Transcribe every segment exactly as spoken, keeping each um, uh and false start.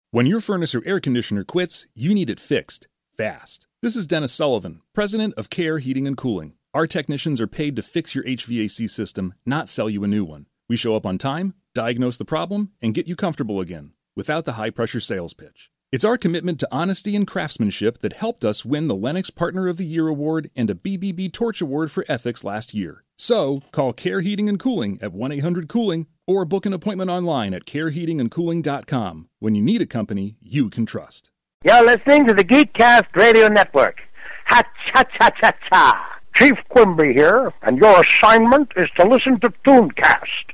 When your furnace or air conditioner quits, you need it fixed, fast. This is Dennis Sullivan, president of Care Heating and Cooling. Our technicians are paid to fix your H V A C system, not sell you a new one. We show up on time, diagnose the problem, and get you comfortable again, without the high-pressure sales pitch. It's our commitment to honesty and craftsmanship that helped us win the Lennox Partner of the Year Award and a B B B Torch Award for Ethics last year. So, call Care Heating and Cooling at one eight hundred cooling or book an appointment online at care heating and cooling dot com. When you need a company you can trust. You're listening to the Geekcast Radio Network. Ha-cha-cha-cha-cha. Chief Quimby here, and your assignment is to listen to Tooncast.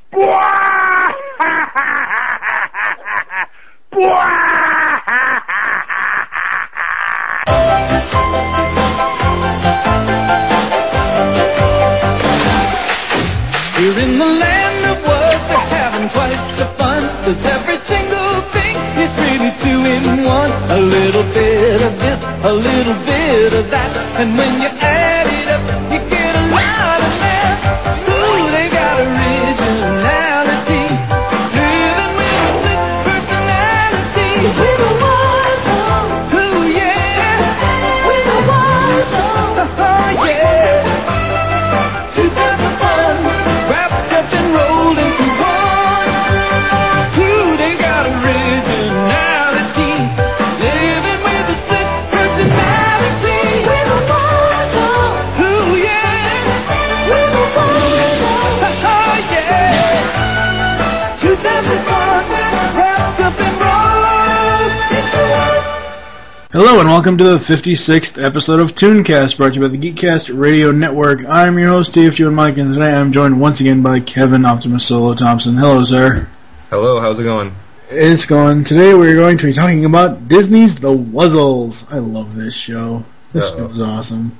Here in the land of work, they're having twice the fun. Cause every single thing is really two in one. A little bit of this, a little bit of that. And when you add it up, you get a lot of that. Ooh, they got originality. Living with a slick personality. With a wild ooh, yeah. With a wild oh, yeah. Two types of fun. Wrapped up and rolled into one. Ooh, they got originality. Living with a slick personality. With a wild ooh, yeah. With a wild oh, yeah. Two types of fun. Wrapped up and rolled into one. Hello and welcome to the fifty-sixth episode of Tooncast, brought to you by the Geekcast Radio Network. I'm your host, Steve, Joe, and Mike, and today I'm joined once again by Kevin Optimus Solo Thompson. Hello, sir. Hello, how's it going? It's going. Today we're going to be talking about Disney's The Wuzzles. I love this show. This Uh-oh. show is awesome.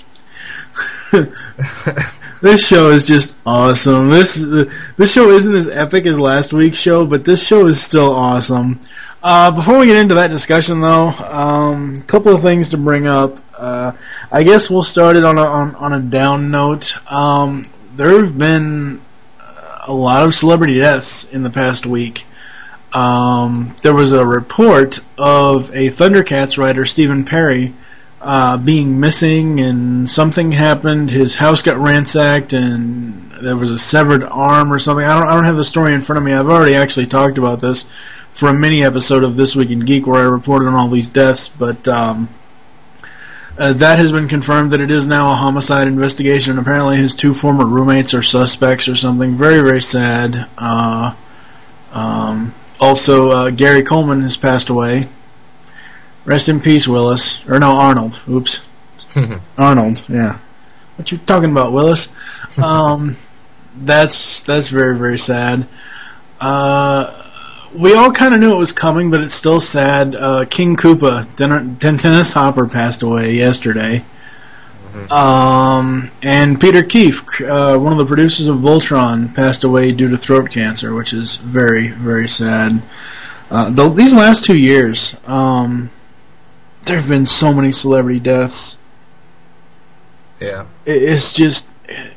This show is just awesome. This uh, this show isn't as epic as last week's show, but this show is still awesome. Uh, before we get into that discussion, though, um, a couple of things to bring up. Uh, I guess we'll start it on a, on, on a down note. Um, there have been a lot of celebrity deaths in the past week. Um, there was a report of a Thundercats writer, Stephen Perry, uh, being missing, and something happened. His house got ransacked, and there was a severed arm or something. I don't, I don't have the story in front of me. I've already actually talked about this for a mini episode of This Week in Geek where I reported on all these deaths, but um, uh, that has been confirmed that it is now a homicide investigation, and apparently his two former roommates are suspects or something. Very, very sad. Uh, um, also, uh, Gary Coleman has passed away. Rest in peace, Willis. Or no, Arnold. Oops. Arnold, yeah. What you talking about, Willis? Um, that's that's very, very sad. Uh... We all kind of knew it was coming, but it's still sad. Uh, King Koopa, Den- Den- Dennis Hopper, passed away yesterday. Mm-hmm. Um, and Peter Keefe, uh, one of the producers of Voltron, passed away due to throat cancer, which is very, very sad. Uh, the, these last two years, um, there have been so many celebrity deaths. Yeah. It, it's just...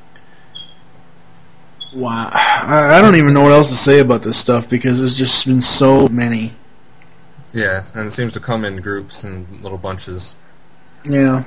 Wow. I, I don't even know what else to say about this stuff because there's just been so many. Yeah, and it seems to come in groups and little bunches. Yeah.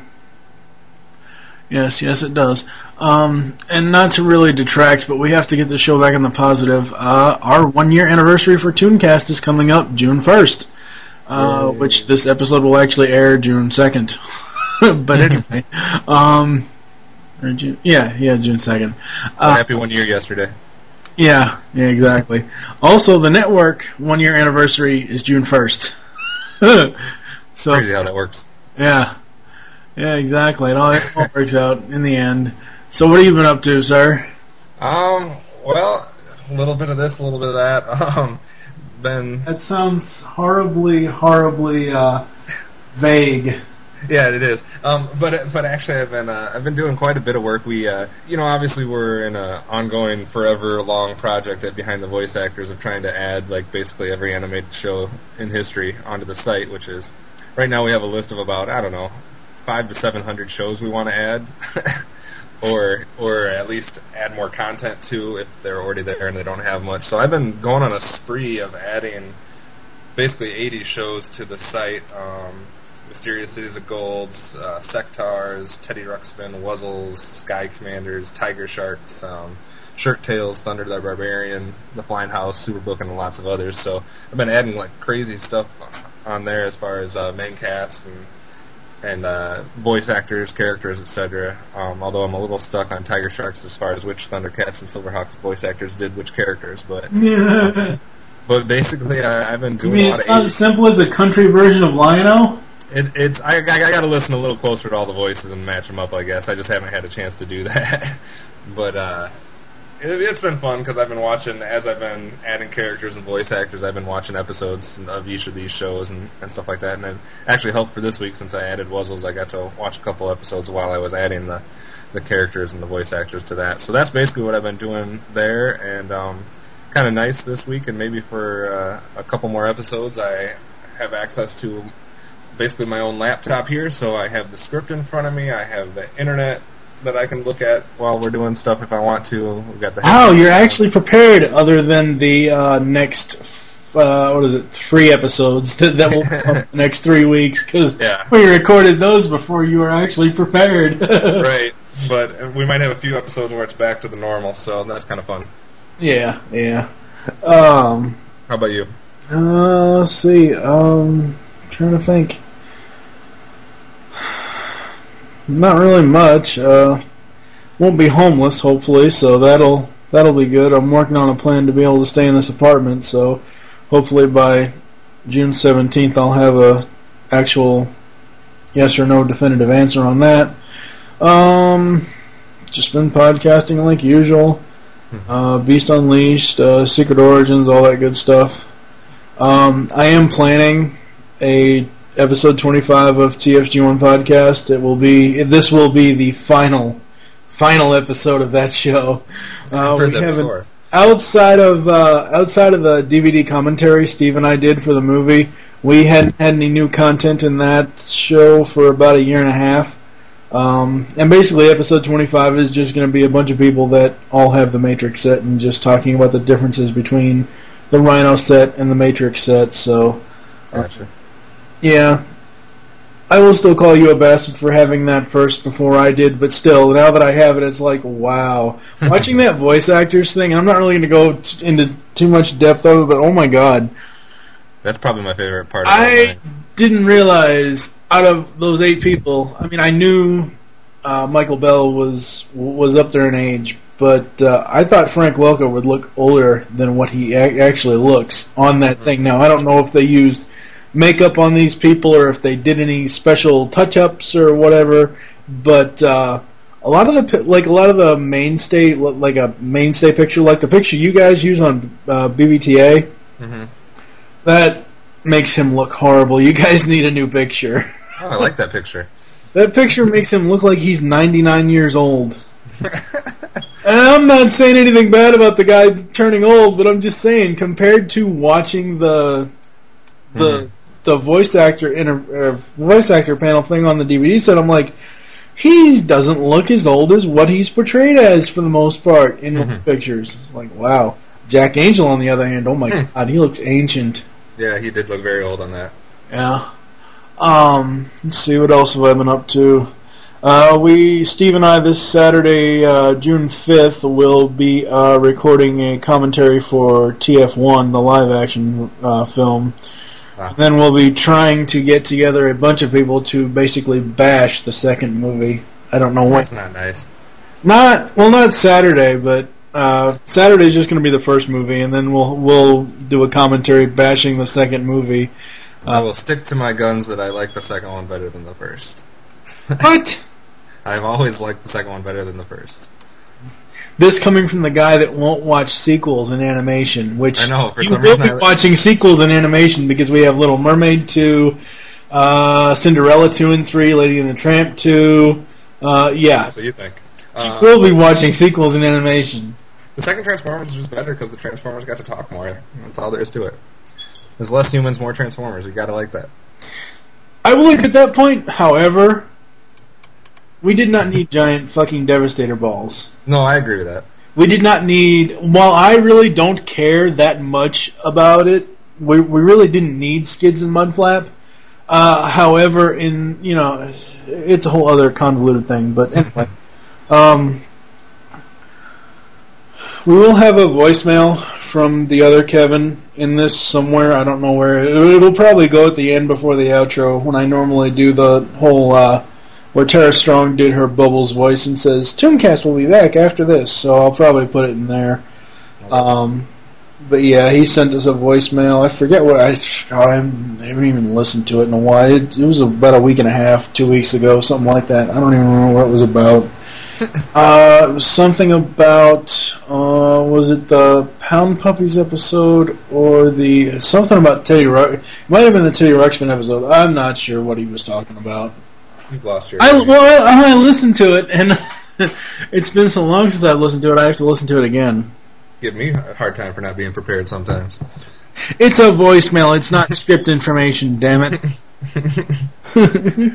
Yes, yes it does. Um, and not to really detract, but we have to get the show back in the positive. Uh, our one-year anniversary for Tooncast is coming up June first, uh, which this episode will actually air June second. But anyway, um... Or June, yeah, yeah, June second. So uh, happy one year yesterday. Yeah, yeah, exactly. Also, the network one year anniversary is June first. So crazy how that works. Yeah, yeah, exactly. It all, it all works out in the end. So, what have you been up to, sir? Um, well, a little bit of this, a little bit of that. Um, been That sounds horribly, horribly uh, vague. Yeah, it is. Um, but but actually, I've been uh, I've been doing quite a bit of work. We, uh, you know, obviously we're in an ongoing, forever long project at Behind the Voice Actors of trying to add like basically every animated show in history onto the site. Which is right now we have a list of about I don't know five to seven hundred shows we want to add, or or at least add more content to if they're already there and they don't have much. So I've been going on a spree of adding basically eighty shows to the site. Um, Mysterious Cities of Gold, uh, Sectars, Teddy Ruxpin, Wuzzles, Sky Commanders, Tiger Sharks, um, Shirt Tails, Thunder the Barbarian, The Flying House, Superbook, and lots of others. So I've been adding like crazy stuff on there as far as uh, main cast and and uh, voice actors, characters, et cetera. Um, although I'm a little stuck on Tiger Sharks as far as which Thundercats and Silverhawks voice actors did which characters, but Yeah. but basically I, I've been You doing mean a lot it's of not eighties. as simple as a country version of Lion-O? It, it's I, I, I got to listen a little closer to all the voices and match them up. I guess I just haven't had a chance to do that. But uh, it, it's been fun because I've been watching as I've been adding characters and voice actors. I've been watching episodes of each of these shows and, and stuff like that. And it actually helped for this week since I added Wuzzles. I got to watch a couple episodes while I was adding the the characters and the voice actors to that. So that's basically what I've been doing there. And um, kind of nice this week, and maybe for uh, a couple more episodes, I have access to basically my own laptop here, so I have the script in front of me, I have the internet that I can look at while we're doing stuff if I want to. We've got the Wow, you're actually prepared other than the uh, next, uh, what is it, three episodes that, that will come up the next three weeks, because Yeah. we recorded those before you were actually prepared. Right, but we might have a few episodes where it's back to the normal, so that's kind of fun. Yeah, yeah. Um, How about you? uh, let's see, um, trying to think. Not really much. Uh, won't be homeless, hopefully, so that'll that'll be good. I'm working on a plan to be able to stay in this apartment, so hopefully by June seventeenth I'll have a actual yes or no definitive answer on that. Um, just been podcasting like usual. Uh, Beast Unleashed, uh, Secret Origins, all that good stuff. Um, I am planning a episode twenty-five of T F G one podcast. It will be this will be the final final episode of that show. Uh, I've heard we that haven't before. outside of uh, outside of the D V D commentary Steve and I did for the movie. We hadn't had any new content in that show for about a year and a half. Um, and basically, episode twenty-five is just going to be a bunch of people that all have the Matrix set and just talking about the differences between the Rhino set and the Matrix set. So. Gotcha. Yeah. I will still call you a bastard for having that first before I did, but still, now that I have it, it's like, wow. Watching that voice actors thing, and I'm not really going to go t- into too much depth of it, but oh my god. That's probably my favorite part of I it. didn't realize, out of those eight people, I mean, I knew uh, Michael Bell was was up there in age, but uh, I thought Frank Welker would look older than what he a- actually looks on that thing. Now, I don't know if they used makeup on these people or if they did any special touch-ups or whatever, but uh, a lot of the pi- like a lot of the mainstay like a mainstay picture, like the picture you guys use on uh, B B T A, Mm-hmm. that makes him look horrible. You guys need a new picture. Oh, I like that picture. That picture makes him look like he's ninety-nine years old. And I'm not saying anything bad about the guy turning old, but I'm just saying, compared to watching the the Mhm. the voice actor inter, uh, voice actor panel thing on the D V D set, I'm like, he doesn't look as old as what he's portrayed as for the most part in his Mhm. pictures. It's like, wow. Jack Angel, on the other hand, oh my Hmm. god, he looks ancient. Yeah, he did look very old on that. Yeah. Um, let's see, what else have I been up to? Uh, we, Steve and I, this Saturday, uh, June fifth, will be uh, recording a commentary for T F one, the live-action uh, film. Wow. Then we'll be trying to get together a bunch of people to basically bash the second movie. I don't know what. That's not nice. Not well, not Saturday, but uh, Saturday's just going to be the first movie, and then we'll we'll do a commentary bashing the second movie. I will stick to my guns that I like the second one better than the first. What? I've always liked the second one better than the first. This coming from the guy that won't watch sequels in animation, which I know, for you some will reason be I- watching sequels in animation because we have Little Mermaid two, uh, Cinderella two and three, Lady and the Tramp two. Uh, yeah, That's what you think. you Uh, will be watching sequels in animation. the second Transformers is just better because the Transformers got to talk more. That's all there is to it. There's less humans, more Transformers. You gotta like that. I will agree at that point. However, we did not need giant fucking Devastator balls. No, I agree with that. We did not need. While I really don't care that much about it, we we really didn't need Skids and Mudflap. Uh, however, in you know, it's a whole other convoluted thing. But anyway, um, we will have a voicemail from the other Kevin in this somewhere. I don't know where. It'll probably go at the end before the outro when I normally do the whole uh, where Tara Strong did her Bubbles voice and says Tooncast will be back after this. So I'll probably put it in there. Um, but yeah, he sent us a voicemail. I forget what I. God, I haven't even listened to it in a while. It, it was about a week and a half, two weeks ago, something like that. I don't even remember what it was about. uh, it was something about. Uh, was it the Pound Puppies episode or the something about Teddy Ruxpin? It might have been the Teddy Ruxpin episode. I'm not sure what he was talking about. You've lost your. I well, I, I listened to it, and it's been so long since I've listened to it. I have to listen to it again. Give me a hard time for not being prepared sometimes. It's a voicemail. It's not script information. Damn it.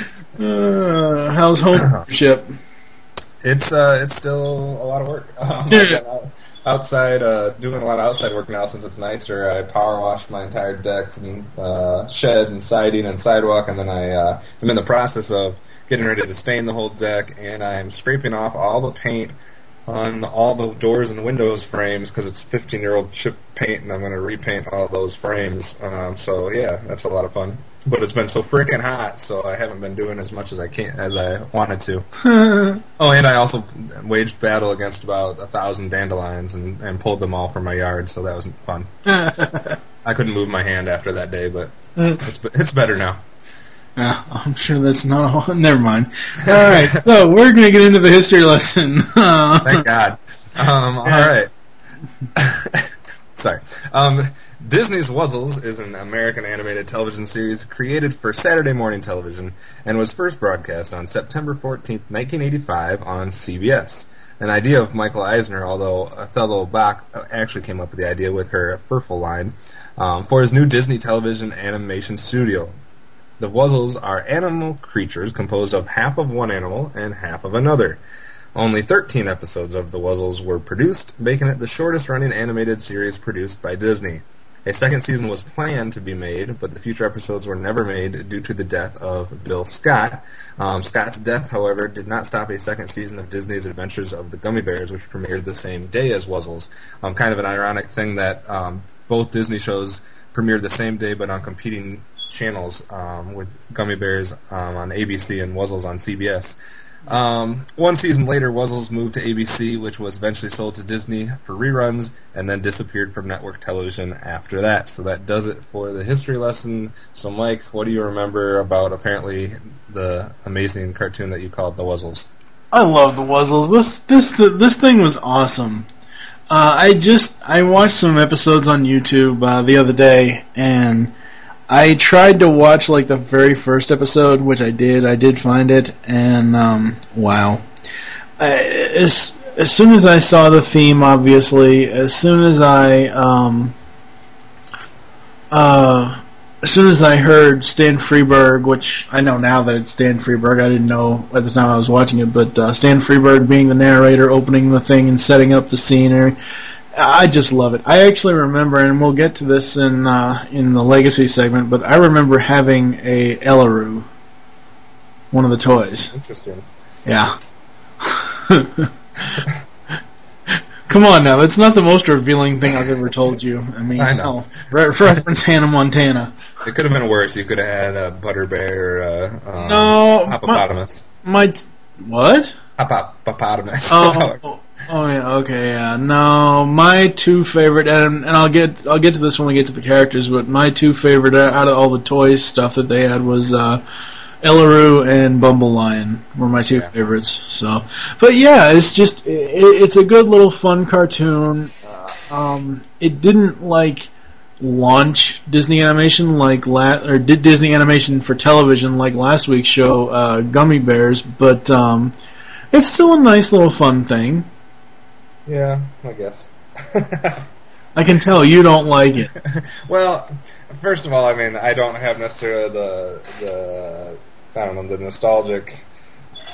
uh, how's homeownership? It's uh, it's still a lot of work. Um, I've been out, outside, uh, doing a lot of outside work now since it's nicer. I power washed my entire deck and uh, shed and siding and sidewalk, and then I uh, am in the process of getting ready to stain the whole deck, and I'm scraping off all the paint on all the doors and windows frames because it's fifteen-year-old chip paint, and I'm going to repaint all those frames. Um, so yeah, that's a lot of fun. But it's been so freaking hot, so I haven't been doing as much as I can as I wanted to. Oh, and I also waged battle against about a thousand dandelions and, and pulled them all from my yard, so that was fun. I couldn't move my hand after that day, but it's it's better now. Yeah, I'm sure that's not a... Never mind. All right, so we're going to get into the history lesson. Uh, Thank God. Um, all right. Sorry. Um, Disney's Wuzzles is an American animated television series created for Saturday morning television and was first broadcast on September fourteenth, nineteen eighty-five on C B S. An idea of Michael Eisner, although Othello Bach actually came up with the idea with her Furful line, um, for his new Disney television animation studio. The Wuzzles are animal creatures composed of half of one animal and half of another. Only thirteen episodes of The Wuzzles were produced, making it the shortest-running animated series produced by Disney. A second season was planned to be made, but the future episodes were never made due to the death of Bill Scott. Um, Scott's death, however, did not stop a second season of Disney's Adventures of the Gummy Bears, which premiered the same day as Wuzzles. Um, kind of an ironic thing that um, both Disney shows premiered the same day but on competing channels, um, with Gummy Bears um, on A B C and Wuzzles on C B S. Um, one season later, Wuzzles moved to A B C, which was eventually sold to Disney for reruns, and then disappeared from network television after that. So that does it for the history lesson. So, Mike, what do you remember about apparently the amazing cartoon that you called The Wuzzles? I love The Wuzzles. This this this thing was awesome. Uh, I just I watched some episodes on YouTube uh, the other day, and I tried to watch like the very first episode, which I did. I did find it, and um, wow! I, as as soon as I saw the theme, obviously, as soon as I um, uh, as soon as I heard Stan Freberg, which I know now that it's Stan Freberg, I didn't know at the time I was watching it, but uh, Stan Freberg being the narrator, opening the thing and setting up the scenery. I just love it. I actually remember, and we'll get to this in uh, in the Legacy segment, but I remember having a Ellaroo, one of the toys. Interesting. Yeah. Come on now, it's not the most revealing thing I've ever told you. I mean, I know. No. Re- reference Hannah Montana. It could have been worse. You could have had a Butter Bear, uh, um, No, Hippopotamus. My, my t- what? Hippopotamus. Oh, oh, oh, yeah, okay, yeah. No, my two favorite, and and I'll get I'll get to this when we get to the characters, but my two favorite out of all the toy stuff that they had was uh, Ellaroo and Bumble Lion were my two yeah. favorites. So, but yeah, it's just it, it's a good little fun cartoon. Uh, um, it didn't like launch Disney Animation like la- or did Disney Animation for television like last week's show, uh, Gummy Bears, but um, it's still a nice little fun thing. Yeah, I guess. I can tell you don't like it. Well, first of all, I mean, I don't have necessarily the the I don't know the nostalgic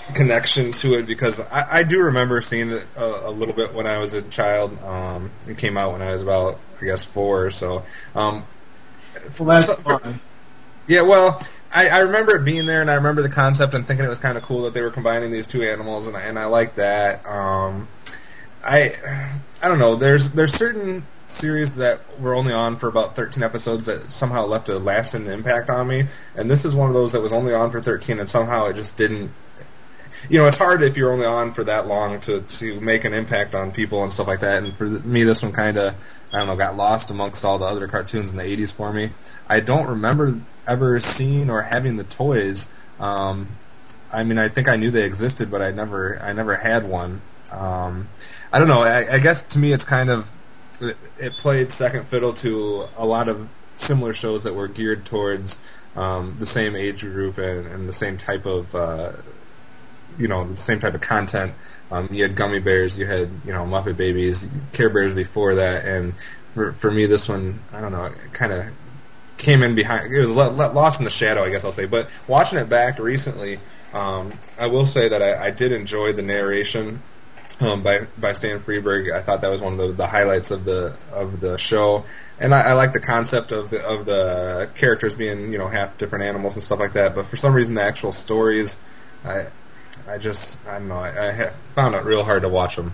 connection to it because I, I do remember seeing it a, a little bit when I was a child. Um, it came out when I was about, I guess, four or so. Um, well, that's so, fun. Yeah, well, I, I remember it being there, and I remember the concept and thinking it was kind of cool that they were combining these two animals, and I, and I like that. Um, I I don't know. There's there's certain series that were only on for about thirteen episodes that somehow left a lasting impact on me, and this is one of those that was only on for thirteen, and somehow it just didn't. You know, it's hard if you're only on for that long to, to make an impact on people and stuff like that. And for me, this one kind of, I don't know, got lost amongst all the other cartoons in the eighties for me. I don't remember ever seeing or having the toys. Um, I mean, I think I knew they existed, but I never, I never had one. Um, I don't know. I, I guess to me, it's kind of, it, it played second fiddle to a lot of similar shows that were geared towards um, the same age group and, and the same type of. Uh, you know, the same type of content. Um, you had Gummy Bears, you had, you know, Muppet Babies, Care Bears before that, and for for me, this one, I don't know, it kind of came in behind, it was let, let, lost in the shadow, I guess I'll say, but watching it back recently, um, I will say that I, I did enjoy the narration um, by by Stan Freberg. I thought that was one of the, the highlights of the of the show, and I, I like the concept of the of the characters being, you know, half different animals and stuff like that, but for some reason the actual stories, I I just, I don't know, I, I have found it real hard to watch them.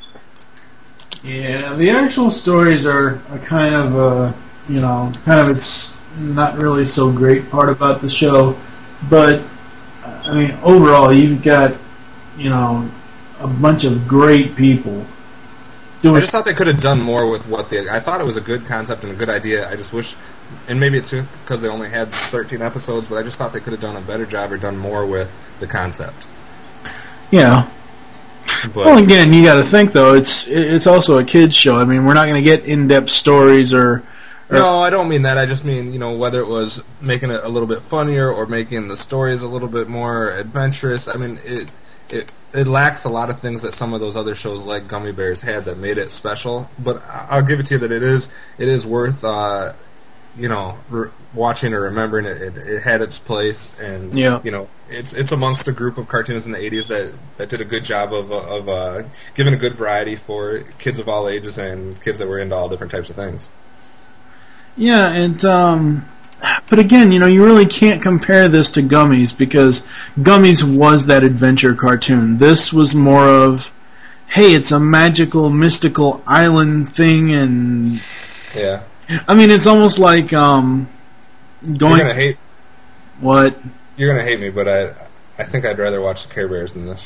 Yeah, the actual stories are, are kind of, uh, you know, kind of it's not really so great part about the show, but, I mean, overall, you've got, you know, a bunch of great people doing... I just thought they could have done more with what they... I thought it was a good concept and a good idea. I just wish... And maybe it's because they only had thirteen episodes, but I just thought they could have done a better job or done more with the concept. Yeah. But, well, again, you got to think though. It's it's also a kids show. I mean, we're not going to get in-depth stories or, or. No, I don't mean that. I just mean, you know, whether it was making it a little bit funnier or making the stories a little bit more adventurous. I mean, it it it lacks a lot of things that some of those other shows like Gummy Bears had that made it special. But I'll give it to you that it is it is worth. Uh, you know, re- watching or remembering it, it, it had its place, and yeah. you know, it's it's amongst a group of cartoons in the eighties that, that did a good job of of uh, giving a good variety for kids of all ages and kids that were into all different types of things. Yeah, and um, but again, you know, you really can't compare this to Gummies because Gummies was that adventure cartoon. This was more of, hey, it's a magical, mystical island thing, and yeah. I mean, it's almost like um, going. You're gonna hate. What? You're gonna hate me, but I, I think I'd rather watch the Care Bears than this.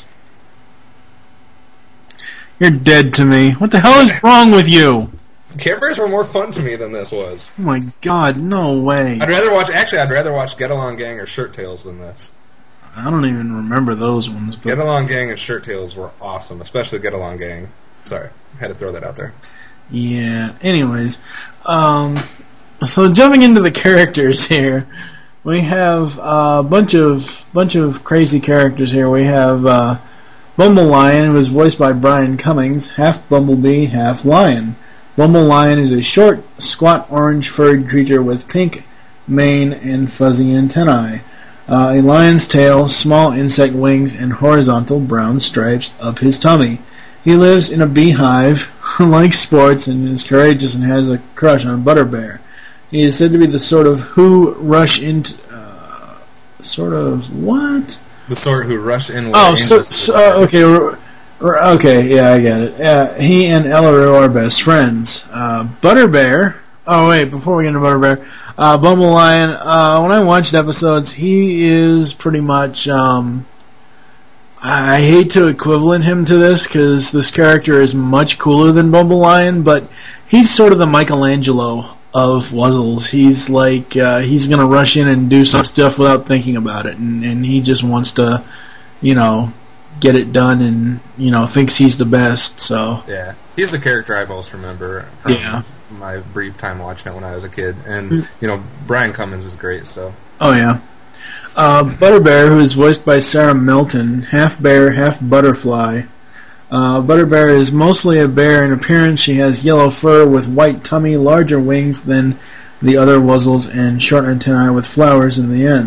You're dead to me. What the hell is wrong with you? Care Bears were more fun to me than this was. Oh my God, no way. I'd rather watch. Actually, I'd rather watch Get Along Gang or Shirt Tales than this. I don't even remember those ones. But Get Along Gang and Shirt Tales were awesome, especially Get Along Gang. Sorry, I had to throw that out there. Yeah, anyways, um, so jumping into the characters here, we have a bunch of bunch of crazy characters here. We have uh, Bumble Lion, who is voiced by Brian Cummings, half Bumblebee, half Lion. Bumble Lion is a short, squat, orange-furred creature with pink mane and fuzzy antennae, uh, a lion's tail, small insect wings, and horizontal brown stripes up his tummy. He lives in a beehive, likes sports, and is courageous and has a crush on Butterbear. He is said to be the sort of who rush into... Uh, sort of what? The sort who rush in... Oh, so, so uh, okay, r- r- okay, yeah, I get it. Uh, he and Elleru are best friends. Uh, Butterbear... Oh, wait, before we get into Butterbear, uh, Bumble Lion, uh, when I watched episodes, he is pretty much... Um, I hate to equivalent him to this because this character is much cooler than Bumble Lion, but he's sort of the Michelangelo of Wuzzles. He's like, uh, he's going to rush in and do some stuff without thinking about it, and, and he just wants to, you know, get it done and, you know, thinks he's the best, so. Yeah, he's the character I most remember from yeah. my brief time watching it when I was a kid, and, you know, Brian Cummings is great, so. Oh, yeah. Uh, Butterbear, who is voiced by Sarah Melton, half bear, half butterfly. Uh, Butterbear is mostly a bear in appearance. She has yellow fur with white tummy, larger wings than the other Wuzzles, and short antennae with flowers in the ends.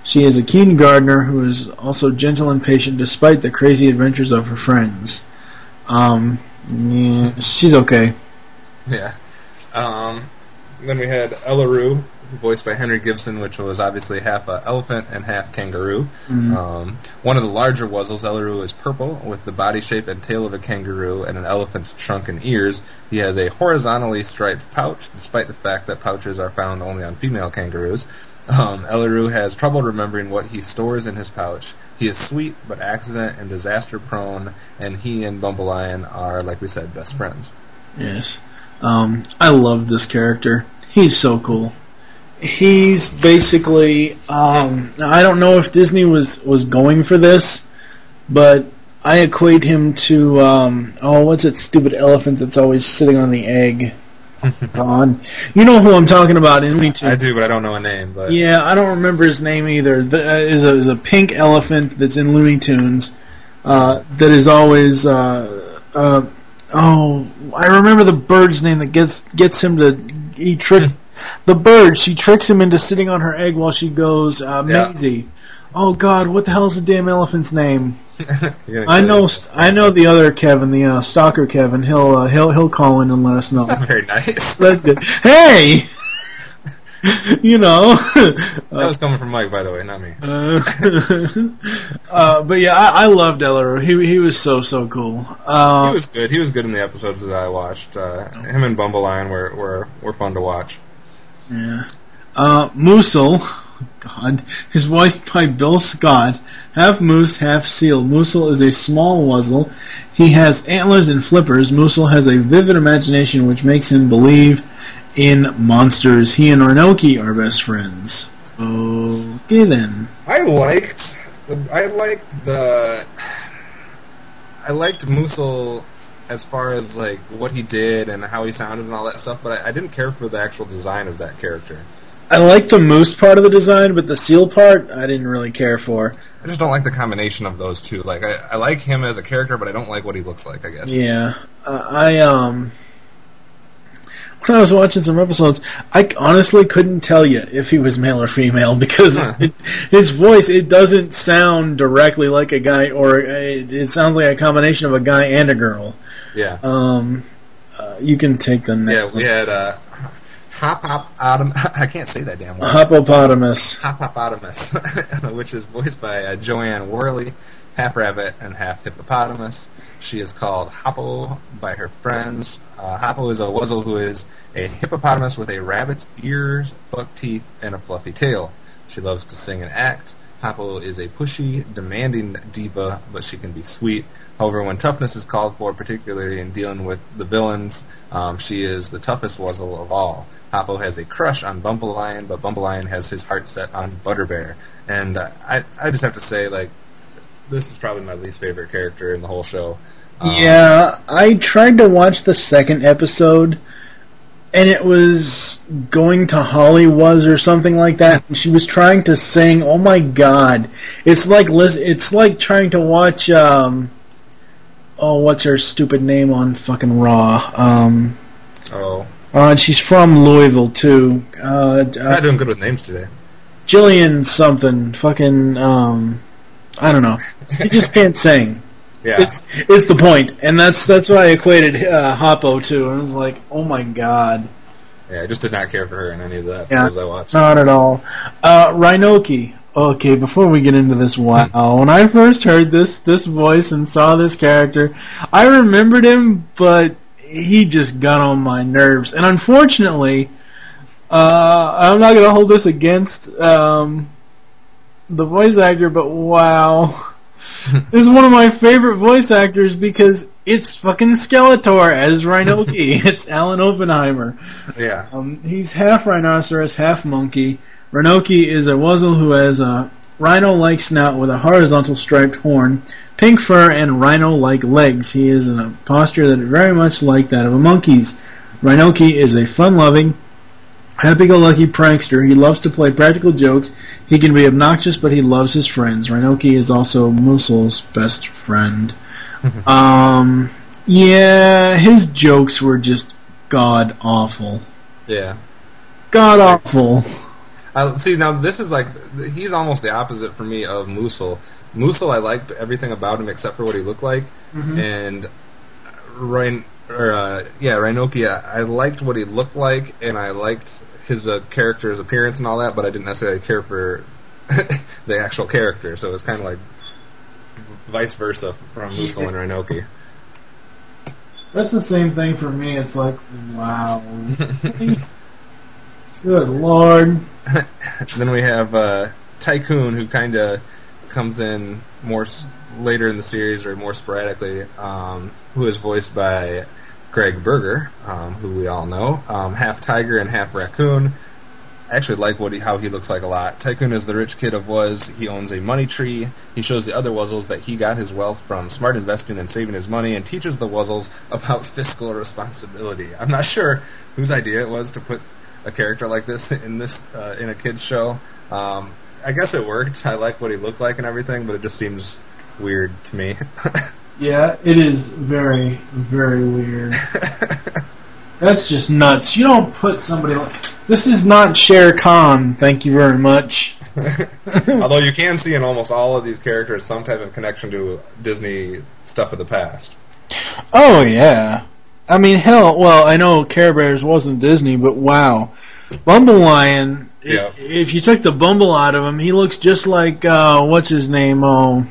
She is a keen gardener who is also gentle and patient despite the crazy adventures of her friends. Um, yeah, she's okay. Yeah. Um, then we had Ellaroo, voiced by Henry Gibson, which was obviously half uh, elephant and half kangaroo. Mm-hmm. Um, one of the larger Wuzzles, Ellaroo, is purple, with the body shape and tail of a kangaroo and an elephant's trunk and ears. He has a horizontally striped pouch, despite the fact that pouches are found only on female kangaroos. Um, Ellaroo has trouble remembering what he stores in his pouch. He is sweet, but accident and disaster prone, and he and Bumbleian are, like we said, best friends. Yes. Um, I love this character. He's so cool. He's basically, um, I don't know if Disney was, was going for this, but I equate him to, um, oh, what's that stupid elephant that's always sitting on the egg? God. You know who I'm talking about in Looney Tunes. I do, but I don't know a name. But yeah, I don't remember his name either. The, uh, is a is a pink elephant that's in Looney Tunes uh, that is always. Uh, uh, oh, I remember the bird's name that gets gets him to. He tricks the bird. She tricks him into sitting on her egg while she goes. Uh, Yeah. Maisie. Oh God, what the hell is the damn elephant's name? I know, I know the other Kevin, the uh, stalker Kevin. He'll uh, he'll he'll call in and let us know. Not very nice. That's good. Hey, you know. That was coming from Mike, by the way, not me. uh, uh, but yeah, I, I loved Ellaroo. He he was so so cool. Uh, He was good. He was good in the episodes that I watched. Uh, him and Bumbleian were, were were fun to watch. Yeah. Uh, Moosel, God, is voiced by Bill Scott, half moose, half seal. Moosel is a small Wuzzle. He has antlers and flippers. Moosel has a vivid imagination which makes him believe in monsters. He and Ornoki are best friends. Okay then. I liked the I liked the I liked Moosel as far as like what he did and how he sounded and all that stuff, but I, I didn't care for the actual design of that character. I like the moose part of the design, but the seal part I didn't really care for. I just don't like the combination of those two. Like I, I like him as a character, but I don't like what he looks like, I guess. Yeah. Uh, I um when I was watching some episodes, I honestly couldn't tell you if he was male or female because it, his voice, it doesn't sound directly like a guy, or it, it sounds like a combination of a guy and a girl. Yeah. Um, uh, you can take the next Yeah, we had uh, Hop Hop Adam. I can't say that damn word. Hoppopotamus. Hopopotamus, which is voiced by uh, Joanne Worley, half rabbit and half hippopotamus. She is called Hoppo by her friends. Uh, Hoppo is a Wuzzle who is a hippopotamus with a rabbit's ears, buck teeth, and a fluffy tail. She loves to sing and act. Hoppo is a pushy, demanding diva, but she can be sweet. However, when toughness is called for, particularly in dealing with the villains, um, she is the toughest Wuzzle of all. Hoppo has a crush on Bumbleian, but Bumbleian has his heart set on Butterbear. And uh, I, I just have to say, like, this is probably my least favorite character in the whole show. Um, Yeah, I tried to watch the second episode, and it was going to Hollywood or something like that, and she was trying to sing. Oh my God, it's like it's like trying to watch. Um, oh, what's her stupid name on fucking Raw? Um, Oh. uh, and she's from Louisville too. Uh, I'm not doing good with names today. Jillian something. Fucking. Um, I don't know. She just can't sing. Yeah. It's it's the point, and that's that's what I equated uh, Hoppo to. And I was like, oh my God. Yeah, I just did not care for her in any of the Yeah, episodes I watched. not at all. Uh, Rhinoki. Okay, before we get into this, wow. When I first heard this this voice and saw this character, I remembered him, but he just got on my nerves. And unfortunately, uh, I'm not going to hold this against um, the voice actor, but wow. This is one of my favorite voice actors because it's fucking Skeletor as Rhinoki. It's Alan Oppenheimer. Yeah. Um, he's half rhinoceros, half monkey. Rhinoki is a Wuzzle who has a rhino-like snout with a horizontal striped horn, pink fur, and rhino-like legs. He is in a posture that is very much like that of a monkey's. Rhinoki is a fun-loving, happy-go-lucky prankster. He loves to play practical jokes. He can be obnoxious, but he loves his friends. Rhinoki is also Moosel's best friend. um, yeah, his jokes were just god-awful. Yeah. God-awful. I, see, now this is like, he's almost the opposite for me of Musil. Musil, I liked everything about him except for what he looked like. Mm-hmm. And Ryan, or, uh, yeah, Rinoki, I, I liked what he looked like, and I liked his uh, character's appearance and all that, but I didn't necessarily care for the actual character. So it was kind of like vice versa from Musil and Rinoki. That's the same thing for me. It's like, wow. Good Lord. Then we have uh, Tycoon, who kind of comes in more s- later in the series, or more sporadically, um, who is voiced by Greg Berger, um, who we all know, um, half tiger and half raccoon. I actually like what he, how he looks like a lot. Tycoon is the rich kid of Wuz. He owns a money tree. He shows the other Wuzzles that he got his wealth from smart investing and saving his money, and teaches the Wuzzles about fiscal responsibility. I'm not sure whose idea it was to put a character like this in this uh, in a kid's show. Um, I guess it worked. I like what he looked like and everything, but it just seems weird to me. Yeah, it is very, very weird. That's just nuts. You don't put somebody like... This is not Shere Khan, thank you very much. Although you can see in almost all of these characters some type of connection to Disney stuff of the past. Oh, yeah. I mean, hell, well, I know Care Bears wasn't Disney, but wow. Bumble Lion, Yeah. if, if you took the Bumble out of him, he looks just like, uh, what's his name? Oh,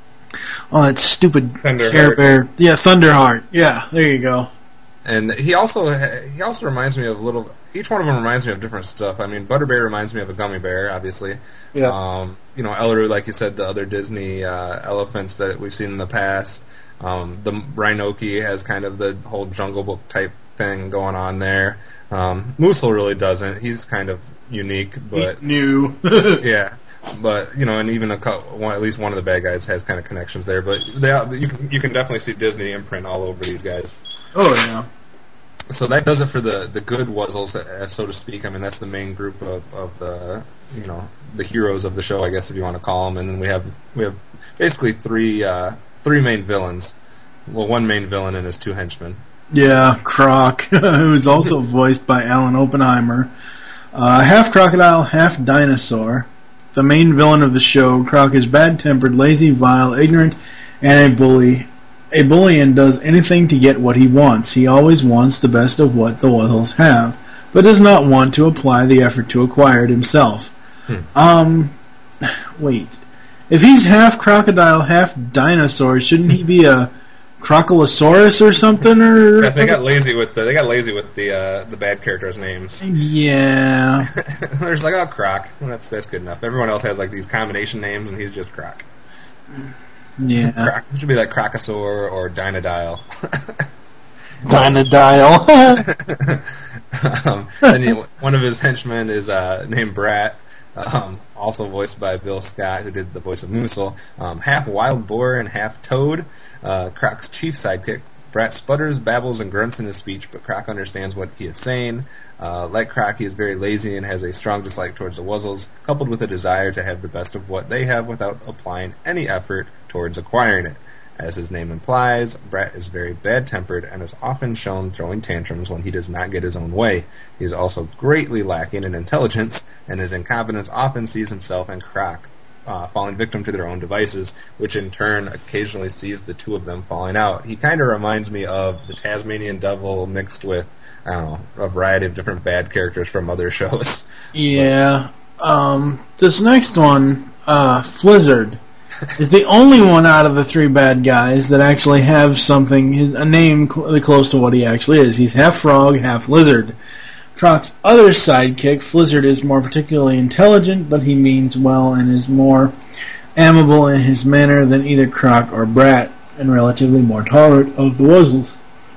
oh that stupid Thunderheart. Care Bear. Yeah, Thunderheart. Yeah, there you go. And he also he also reminds me of a little... Each one of them reminds me of different stuff. I mean, Butterbear reminds me of a gummy bear, obviously. Yeah. Um, you know, Ellery, like you said, the other Disney uh, elephants that we've seen in the past. Um, the Rinoki has kind of the whole Jungle Book type thing going on there. Um, Musil really doesn't. He's kind of unique, but New. yeah. But you know, and even a co- one, at least one of the bad guys has kind of connections there. But they, you can you can definitely see Disney imprint all over these guys. Oh yeah. So that does it for the, the good Wuzzles, uh, so to speak. I mean, that's the main group of, of the, you know, the heroes of the show, I guess, if you want to call them. And then we have we have basically three uh, three main villains. Well, one main villain and his two henchmen. Yeah, Croc, who's also voiced by Alan Oppenheimer. Uh, half crocodile, half dinosaur. The main villain of the show, Croc is bad-tempered, lazy, vile, ignorant, and a bully. A bully and does anything to get what he wants. He always wants the best of what the Wuzzles have, but does not want to apply the effort to acquire it himself. Hmm. Um, wait. If he's half crocodile, half dinosaur, shouldn't he be a Crocolosaurus or something? Or yeah, they got lazy with the they got lazy with the uh, the bad characters' names. Yeah. They're just like, oh, Croc. Well, that's that's good enough. Everyone else has like these combination names, and he's just Croc. Yeah. Croc, it should be like Crocosaur or Dinodile. Dinodile. um, and he, one of his henchmen is uh, named Brat, um, also voiced by Bill Scott, who did the voice of Musil. Um, half wild boar and half toad. Uh, Croc's chief sidekick. Brat sputters, babbles, and grunts in his speech, but Croc understands what he is saying. Uh, like Croc, he is very lazy and has a strong dislike towards the Wuzzles, coupled with a desire to have the best of what they have without applying any effort towards acquiring it. As his name implies, Brat is very bad-tempered and is often shown throwing tantrums when he does not get his own way. He is also greatly lacking in intelligence, and his incompetence often sees himself and Croc Uh, falling victim to their own devices, which in turn occasionally sees the two of them falling out. He kind of reminds me of the Tasmanian Devil mixed with, I don't know, a variety of different bad characters from other shows. Yeah. Um, this next one, uh, Flizzard, is the only one out of the three bad guys that actually have something, his, a name cl- close to what he actually is. He's half frog, half lizard. Croc's other sidekick, Flizzard, is more particularly intelligent, but he means well and is more amiable in his manner than either Croc or Brat, and relatively more tolerant of the Wuzzles.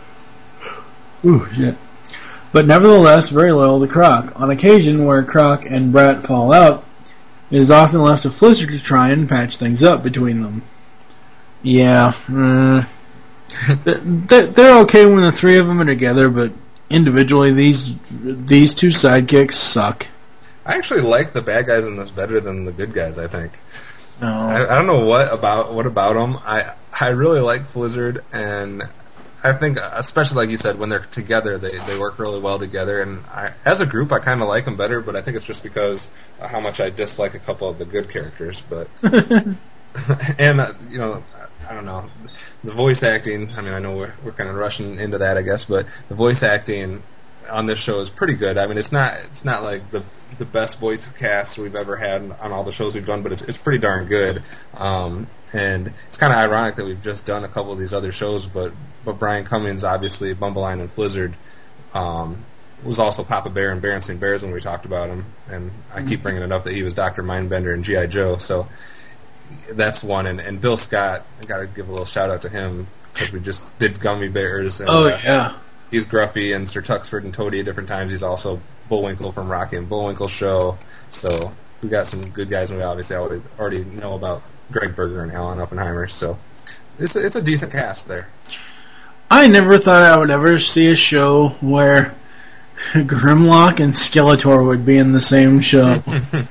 Ooh, shit. But nevertheless, very loyal to Croc. On occasion, where Croc and Brat fall out, it is often left to Flizzard to try and patch things up between them. Yeah, mm, they're okay when the three of them are together, but individually, these these two sidekicks suck. I actually like the bad guys in this better than the good guys, I think. No. I, I don't know what about what about them. I I really like Flizzard, and I think, especially like you said, when they're together, they, they work really well together. And I, as a group, I kind of like them better, but I think it's just because of how much I dislike a couple of the good characters. But and uh, you know, I don't know, the voice acting. I mean, I know we're we're kind of rushing into that, I guess, but the voice acting on this show is pretty good. I mean, it's not it's not like the the best voice cast we've ever had on all the shows we've done, but it's it's pretty darn good. Um, and it's kind of ironic that we've just done a couple of these other shows, but but Brian Cummings, obviously, Bumbleline and Flizzard, um, was also Papa Bear and Berenstain Bears when we talked about him, and I keep bringing it up that he was Doctor Mindbender in G I. Joe, so that's one. And, and Bill Scott, I got to give a little shout out to him because we just did Gummy Bears. And, oh uh, yeah. He's Gruffy and Sir Tuxford and Toady at different times. He's also Bullwinkle from Rocky and Bullwinkle Show. So we got some good guys, and we obviously already, already know about Greg Berger and Alan Oppenheimer. So it's a, it's a decent cast there. I never thought I would ever see a show where Grimlock and Skeletor would be in the same show.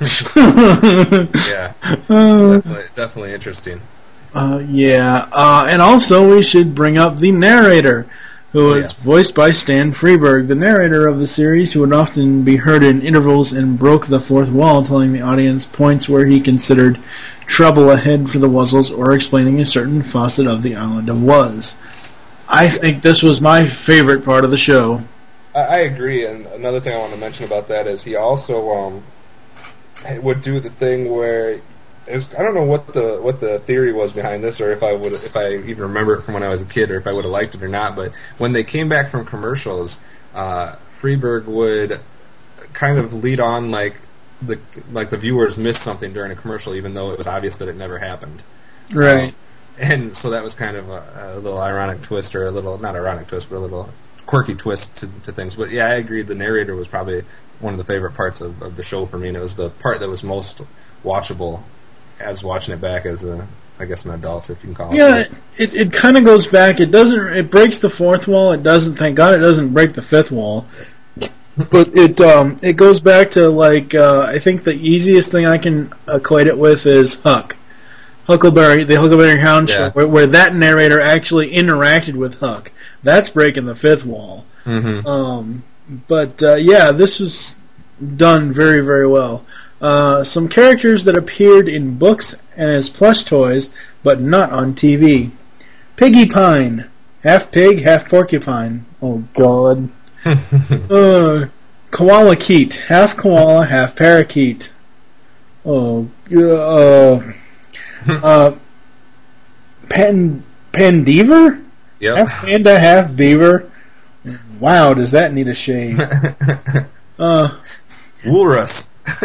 Yeah, it's definitely, definitely interesting. Uh, yeah, uh, and also we should bring up the narrator, who is yeah. voiced by Stan Freberg, the narrator of the series, who would often be heard in intervals and broke the fourth wall, telling the audience points where he considered trouble ahead for the Wuzzles or explaining a certain facet of the island of Wuz. I think this was my favorite part of the show. I, I agree, and another thing I want to mention about that is he also um, would do the thing where was, I don't know what the what the theory was behind this, or if I would if I even remember it from when I was a kid, or if I would have liked it or not. But when they came back from commercials, uh, Freberg would kind of lead on like the like the viewers missed something during a commercial, even though it was obvious that it never happened. Right. Um, and so that was kind of a, a little ironic twist, or a little not ironic twist, but a little quirky twist to, to things. But yeah, I agree. The narrator was probably one of the favorite parts of, of the show for me, and it was the part that was most watchable as watching it back as a, I guess, an adult, if you can call it. Yeah, it it kind of goes back. It doesn't. It breaks the fourth wall. It doesn't. Thank God, it doesn't break the fifth wall. But it um it goes back to like uh, I think the easiest thing I can equate it with is Huck, Huckleberry, the Huckleberry Hound yeah. show, where, where that narrator actually interacted with Huck. That's breaking the fifth wall. Mm-hmm. Um, but uh, yeah, this was done very very well. Uh, some characters that appeared in books and as plush toys, but not on T V. Piggy Pine, half pig, half porcupine. Oh God. uh, Koala Keat, half koala, half parakeet. Oh, uh, uh, Pan Pandeaver? Yep. Half panda, half beaver. Wow, does that need a shave? uh, Walrus.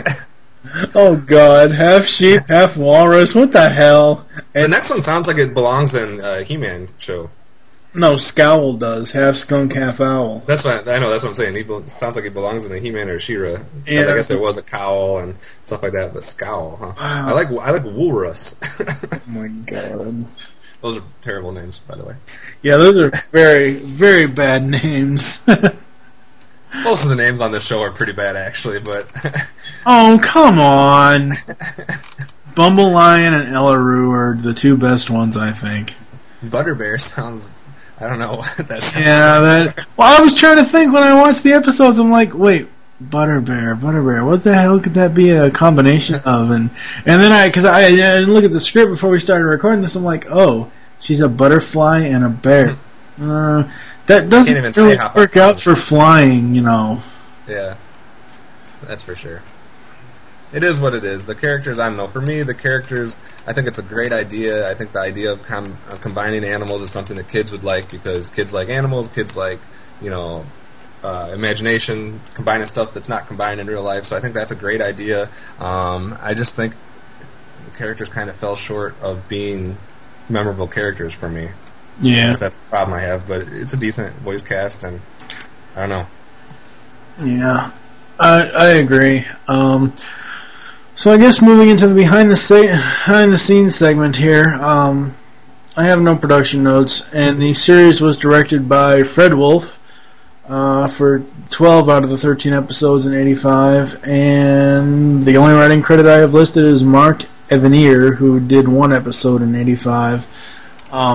Oh God, half sheep, half walrus. What the hell? The And next one sounds like it belongs in a He-Man show. No, Scowl does. Half skunk, half owl. That's what I know. That's what I'm saying. He be- sounds like he belongs in a He-Man or She-Ra. Yeah. I guess there was a cowl and stuff like that, but Scowl, huh? Wow. I like I like Walrus. Oh my God. Those are terrible names, by the way. Yeah, those are very, very bad names. Most of the names on this show are pretty bad, actually, but Oh, come on. Bumble Lion and Ellaroo are the two best ones, I think. Butterbear sounds. I don't know what that sounds Yeah, like. that. Well, I was trying to think when I watched the episodes. I'm like, wait, Butterbear, Butterbear. What the hell could that be a combination of? And and then I, because I, I didn't look at the script before we started recording this. I'm like, oh, she's a butterfly and a bear. Uh, that doesn't even say really how work far- out for flying, you know. Yeah, that's for sure. It is what it is. The characters, I don't know. For me, the characters, I think it's a great idea. I think the idea of, com- of combining animals is something that kids would like, because kids like animals, kids like, you know, uh, imagination, combining stuff that's not combined in real life. So I think that's a great idea. Um, I just think the characters kind of fell short of being memorable characters for me. I Yeah. guess that's the problem I have, but it's a decent voice cast, and I don't know. Yeah, I I agree. Um, so I guess moving into the behind the sa- behind the scenes segment here, um, I have no production notes, and the series was directed by Fred Wolf uh, for twelve out of the thirteen episodes in eighty-five, and the only writing credit I have listed is Mark Evanier, who did one episode in eighty-five. Um,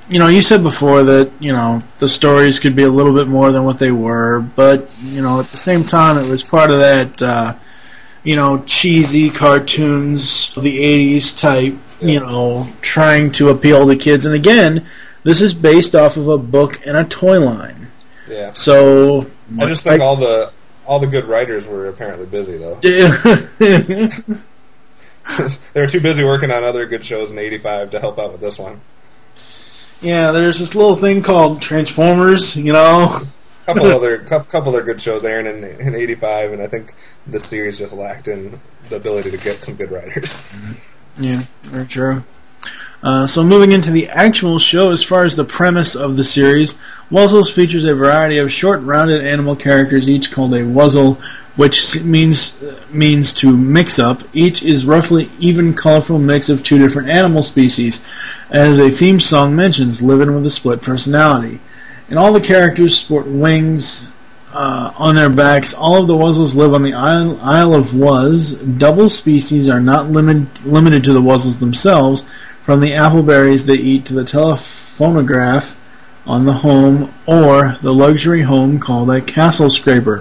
you know, you said before that, you know, the stories could be a little bit more than what they were, but, you know, at the same time, it was part of that, uh, you know, cheesy cartoons of the eighties type, yeah. you know, trying to appeal to kids. And again, this is based off of a book and a toy line. Yeah. So I just think like, all the all the good writers were apparently busy, though. They were too busy working on other good shows in eighty-five to help out with this one. Yeah, there's this little thing called Transformers, you know. couple other couple other good shows airing in in eighty-five, and I think this series just lacked in the ability to get some good writers. Yeah, very true. Uh, so moving into the actual show, as far as the premise of the series, Wuzzles features a variety of short, rounded animal characters, each called a Wuzzle, which means uh, means to mix up. Each is roughly even, colorful mix of two different animal species, as a theme song mentions, living with a split personality. And all the characters sport wings uh, on their backs. All of the Wuzzles live on the Isle, Isle of Wuz. Double species are not limit, limited to the Wuzzles themselves, from the apple berries they eat to the telephonograph on the home, or the luxury home called a castle scraper.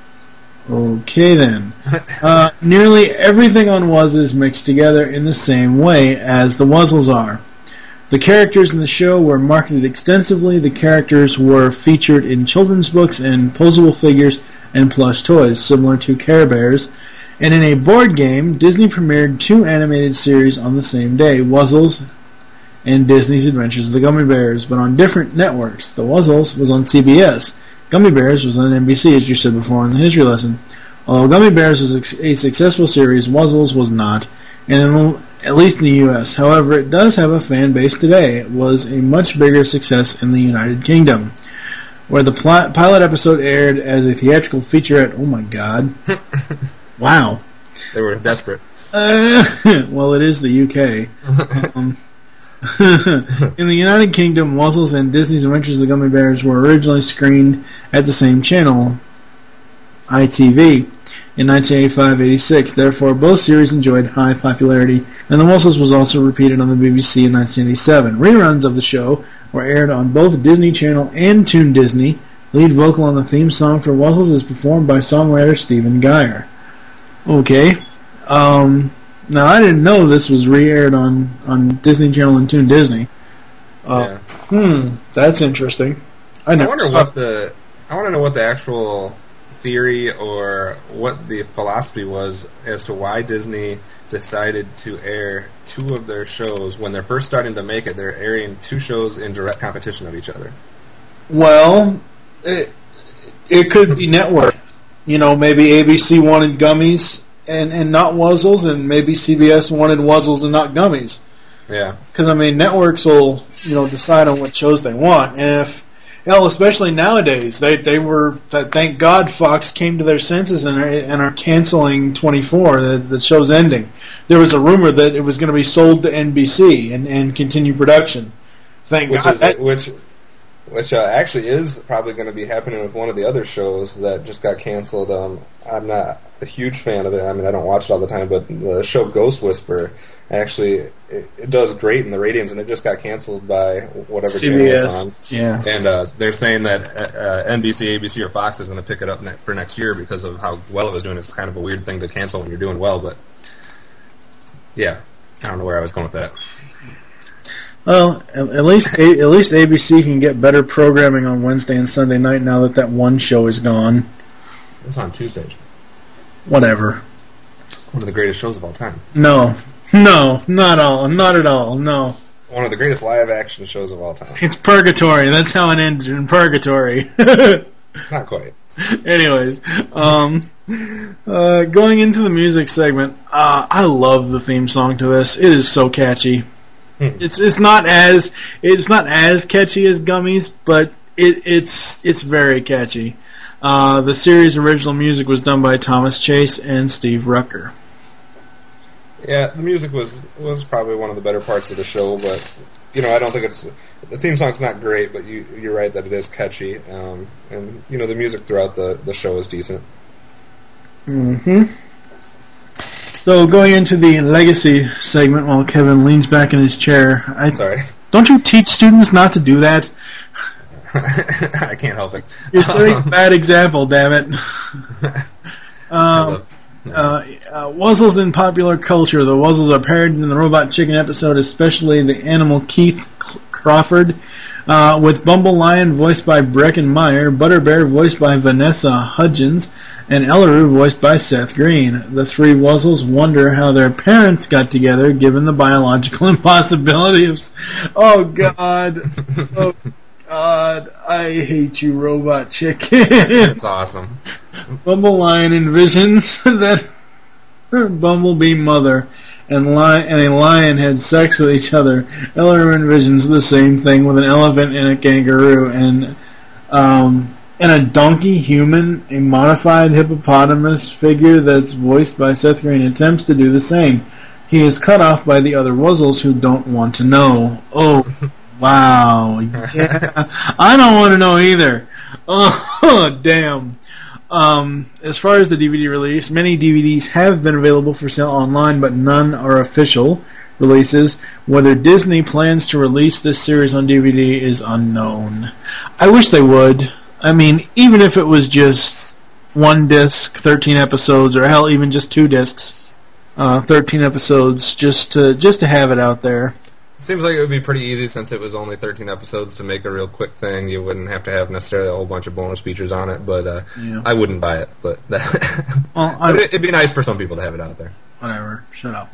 Okay then. Uh, nearly everything on Wuz is mixed together in the same way as the Wuzzles are. The characters in the show were marketed extensively. The characters were featured in children's books and posable figures and plush toys, similar to Care Bears. And in a board game, Disney premiered two animated series on the same day, Wuzzles and Disney's Adventures of the Gummy Bears, but on different networks. The Wuzzles was on C B S. Gummy Bears was on N B C, as you said before in the history lesson. Although Gummy Bears was a successful series, Wuzzles was not, and at least in the U S However, it does have a fan base today. It was a much bigger success in the United Kingdom, where the pl- pilot episode aired as a theatrical featurette. Oh my god. Wow. They were desperate. Uh, well, it is the U K. um, in the United Kingdom, Wuzzles and Disney's Adventures of the Gummy Bears were originally screened at the same channel, I T V, in nineteen eighty-five eighty-six. Therefore, both series enjoyed high popularity, and the Wuzzles was also repeated on the B B C in nineteen eighty-seven. Reruns of the show were aired on both Disney Channel and Toon Disney. Lead vocal on the theme song for Wuzzles is performed by songwriter Stephen Geyer. Okay. Um, now, I didn't know this was re-aired on, on Disney Channel and Toon Disney. Uh, yeah. Hmm, that's interesting. I, I wonder what the I want to know what the actual theory or what the philosophy was as to why Disney decided to air two of their shows when they're first starting to make it. They're airing two shows in direct competition of each other. Well, it, it could be network. You know, maybe A B C wanted Gummies and, and not Wuzzles, and maybe C B S wanted Wuzzles and not Gummies. Yeah. Because, I mean, networks will, you know, decide on what shows they want. And if, hell, especially nowadays, they they were, that thank God Fox came to their senses and are, and are canceling twenty-four, the, the show's ending. There was a rumor that it was going to be sold to N B C and, and continue production. Thank which God. Is, that, which which uh, actually is probably going to be happening with one of the other shows that just got canceled. Um, I'm not a huge fan of it. I mean, I don't watch it all the time, but the show Ghost Whisperer actually it, it does great in the ratings, and it just got canceled by whatever C B S. channel it's on. Yeah. And uh, they're saying that uh, N B C, A B C, or Fox is going to pick it up ne- for next year because of how well it was doing. It's kind of a weird thing to cancel when you're doing well, but yeah, I don't know where I was going with that. Well, at least at least A B C can get better programming on Wednesday and Sunday night now that that one show is gone. It's on Tuesdays. Whatever. One of the greatest shows of all time. No, no, not all, not at all. No. One of the greatest live-action shows of all time. It's Purgatory. That's how it ended, in Purgatory. Not quite. Anyways, um, uh, going into the music segment, uh, I love the theme song to this. It is so catchy. Hmm. It's it's not as it's not as catchy as Gummies, but it it's it's very catchy. Uh, the series' original music was done by Thomas Chase and Steve Rucker. Yeah, the music was was probably one of the better parts of the show, but you know, I don't think it's the theme song's not great, but you you're right that it is catchy, um, and you know, the music throughout the, the show is decent. Mm-hmm. So going into the legacy segment, while Kevin leans back in his chair, I sorry. Don't you teach students not to do that? I can't help it. You're setting a bad example, damn it. um, uh, uh, Wuzzles in popular culture. The Wuzzles are parodied in the Robot Chicken episode, especially the animal Keith Crawford, uh, with Bumble Lion voiced by Breckin Meyer, Butterbear voiced by Vanessa Hudgens, and Ellaroo voiced by Seth Green. The three Wuzzles wonder how their parents got together, given the biological impossibility of... Oh, God. Oh, God. I hate you, Robot Chicken. That's awesome. Bumble Lion envisions that her Bumblebee mother and, li- and a lion had sex with each other. Ellaroo envisions the same thing with an elephant and a kangaroo, and... um... And a donkey human, a modified hippopotamus figure that's voiced by Seth Green, attempts to do the same. He is cut off by the other Wuzzles who don't want to know. Oh, wow. Yeah. I don't want to know either. Oh, damn. Um, as far as the D V D release, many D V Ds have been available for sale online, but none are official releases. Whether Disney plans to release this series on D V D is unknown. I wish they would. I mean, even if it was just one disc, thirteen episodes, or hell, even just two discs, uh, thirteen episodes, just to just to have it out there. Seems like it would be pretty easy since it was only thirteen episodes to make a real quick thing. You wouldn't have to have necessarily a whole bunch of bonus features on it, but uh, Yeah. I wouldn't buy it. But, that Well, but it, it'd be nice for some people to have it out there. Whatever. Shut up.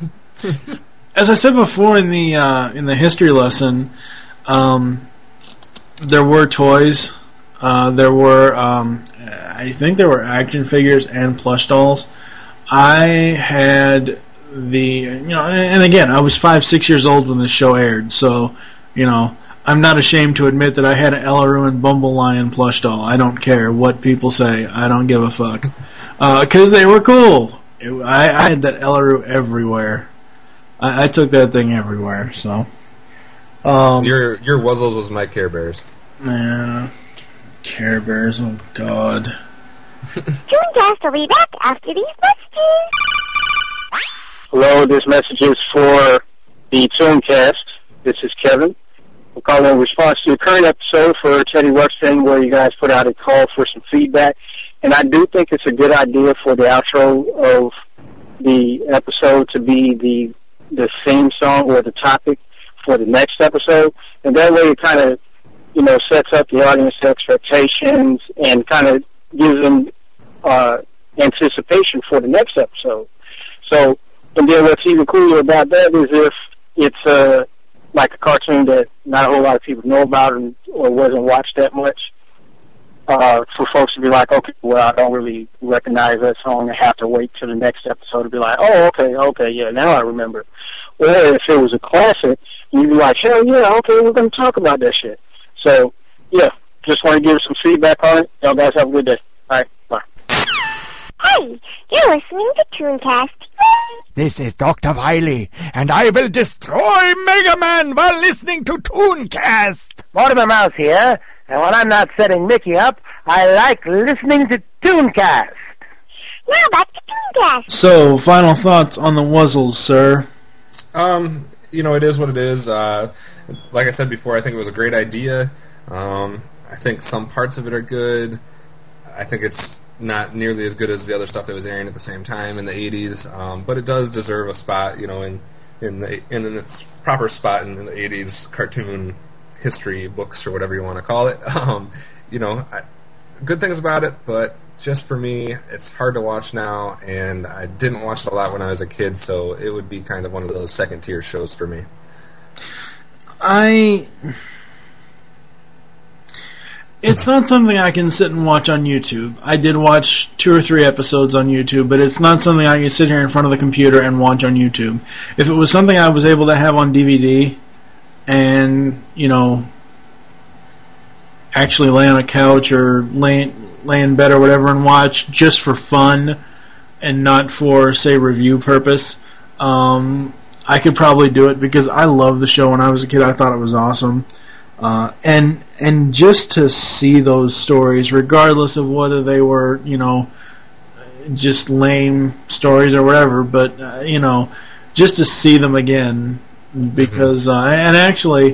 As I said before in the uh, in the history lesson, um, there were toys. Uh, there were, um, I think there were action figures and plush dolls. I had the, you know, and again, I was five, six years old when this show aired, so, you know, I'm not ashamed to admit that I had an Ellaroo and Bumble Lion plush doll. I don't care what people say. I don't give a fuck. Uh, 'cause they were cool. It, I, I had that Ellaroo everywhere. I, I took that thing everywhere, so. Um, Your your Wuzzles was my Care Bears. Yeah. Care Bears, oh God. Tooncast will be back after these messages. Hello, this message is for the Tooncast. This is Kevin. I'm calling in response to the current episode for Teddy Ruxpin, where you guys put out a call for some feedback. And I do think it's a good idea for the outro of the episode to be the the theme song or the topic for the next episode. And that way it kind of, you know, sets up the audience expectations and kind of gives them uh, anticipation for the next episode. So, and then what's even cooler about that is if it's uh, like a cartoon that not a whole lot of people know about or, or wasn't watched that much, uh, for folks to be like, okay, well, I don't really recognize that song and have to wait till the next episode to be like, oh, okay, okay, yeah, now I remember. Or if it was a classic, you'd be like, hell yeah, okay, we're going to talk about that shit. So, yeah, just want to give some feedback on it. Y'all guys have a good day. All right, bye. Hey, you're listening to Tooncast. This is Doctor Wily, and I will destroy Mega Man while listening to Tooncast. Mortimer Mouse here, and when I'm not setting Mickey up, I like listening to Tooncast. Now back to Tooncast. So, final thoughts on the Wuzzles, sir? Um, you know, it is what it is. Uh, like I said before, I think it was a great idea. Um, I think some parts of it are good. I think it's not nearly as good as the other stuff that was airing at the same time in the eighties, um, but it does deserve a spot, you know, in in, the, in, in its proper spot in, in the eighties cartoon history books or whatever you want to call it. Um, you know, I, good things about it, but just for me, it's hard to watch now, and I didn't watch it a lot when I was a kid, so it would be kind of one of those second-tier shows for me. I... It's not something I can sit and watch on YouTube. I did watch two or three episodes on YouTube, but it's not something I can sit here in front of the computer and watch on YouTube. If it was something I was able to have on D V D and, you know, actually lay on a couch or lay, lay in bed or whatever and watch just for fun and not for, say, review purpose, um, I could probably do it because I loved the show when I was a kid. I thought it was awesome. Uh, and and just to see those stories, regardless of whether they were, you know, just lame stories or whatever, but, uh, you know, just to see them again, because, uh, and actually,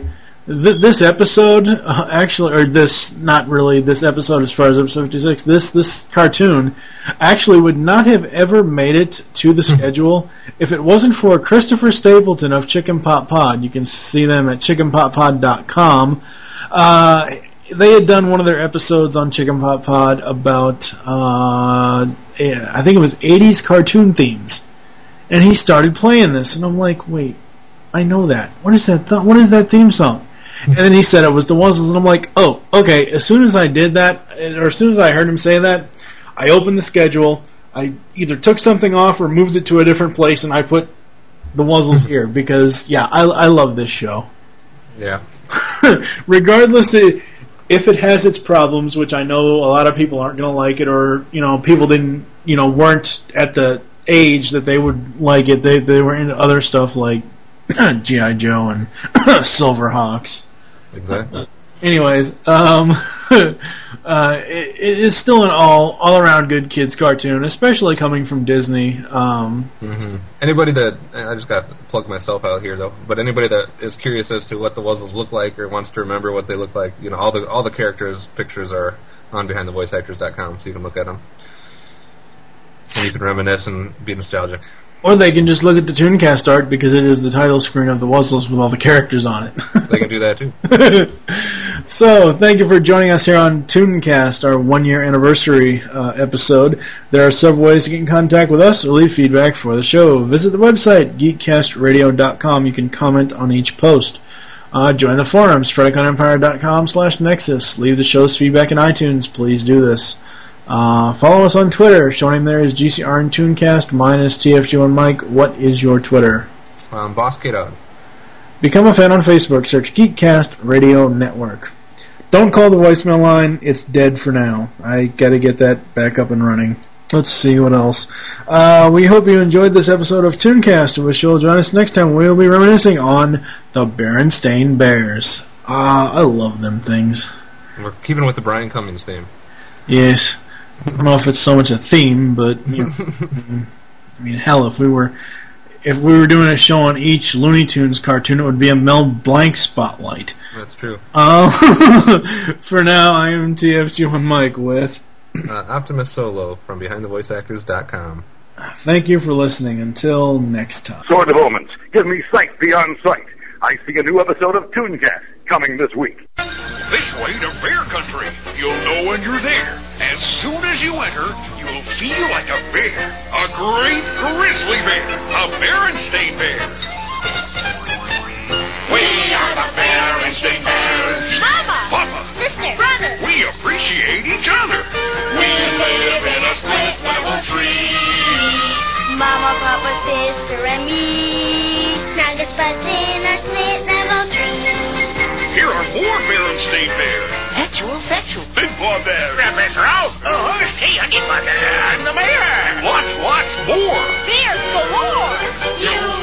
th- this episode, uh, actually, or this, not really this episode as far as episode fifty-six, this this cartoon actually would not have ever made it to the schedule if it wasn't for Christopher Stapleton of Chicken Pot Pod. You can see them at chicken pot pod dot com. Uh, they had done one of their episodes on Chicken Pot Pod about, uh, I think it was eighties cartoon themes. And he started playing this, and I'm like, wait, I know that. What is that? Th- what is that theme song? And then he said it was the Wuzzles, and I'm like, oh, okay. As soon as I did that, or as soon as I heard him say that, I opened the schedule. I either took something off or moved it to a different place, and I put the Wuzzles here because, yeah, I, I love this show. Yeah. Regardless of, if it has its problems, which I know a lot of people aren't going to like it, or you know, people didn't, you know, weren't at the age that they would like it. They they were into other stuff like G I. Joe and Silverhawks. Exactly. Anyways, um, uh, it, it is still an all all around good kids cartoon, especially coming from Disney. Um, mm-hmm. Anybody that I just got to plug myself out here though, but anybody that is curious as to what the Wuzzles look like or wants to remember what they look like, you know, all the all the characters' pictures are on behind the voice actors dot com, so you can look at them and you can reminisce and be nostalgic. Or they can just look at the Tooncast art because it is the title screen of the Wuzzles with all the characters on it. They can do that too. So, thank you for joining us here on Tooncast, our one-year anniversary uh, episode. There are several ways to get in contact with us or leave feedback for the show. Visit the website, geek cast radio dot com. You can comment on each post. Uh, join the forums, predacon empire dot com slash nexus. Leave the show's feedback in iTunes. Please do this. Uh, follow us on Twitter. Showing name there is G C R and Tooncast. Mine is T F G one Mike. What is your Twitter? Um, Boss K-Dog. Become a fan on Facebook. Search Geekcast Radio Network. Don't call the voicemail line. It's dead for now. I gotta get that back up and running. Let's see what else. Uh, we hope you enjoyed this episode of Tooncast. We wish you'll join us next time. We'll be reminiscing on the Berenstain Bears. Ah, uh, I love them things. We're keeping with the Brian Cummings theme. Yes. I don't know if it's so much a theme, but you know, I mean, hell, if we were if we were doing a show on each Looney Tunes cartoon, it would be a Mel Blanc spotlight. That's true. Uh, for now, I am T F G one Mike with uh, Optimus Solo from behind the voice actors dot com. Thank you for listening. Until next time. Sword of Omens, give me sight beyond sight. I see a new episode of Tooncast coming this week. This way to Bear Country. You'll know when you're there. As soon as you enter, you'll feel like a bear. A great grizzly bear. A Berenstain Bear. We are the Berenstain Bears. Mama! Papa! Sister! Brother! We appreciate each other. We live in a split level tree. Mama, Papa, sister, and me. Now just buzz in a split level tree. Here are more Berenstain Bears. Sexual, sexual. Big Paw Bear. Professor Oak. Oh, hey, Honey Butter. I'm the mayor. Lots, lots more. Bears galore. You